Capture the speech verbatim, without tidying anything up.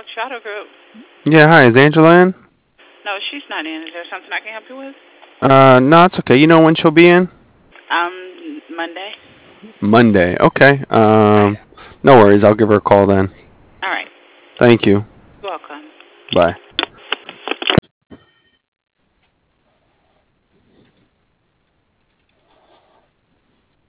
Shadow Group. Yeah, hi, is Angela in? No, she's not in. Is there something I can help you with? Uh, no, it's okay. You know when she'll be in? Um, Monday. Monday. Okay. All right. Um, no worries. I'll give her a call then. All right. Thank you. Welcome. Bye.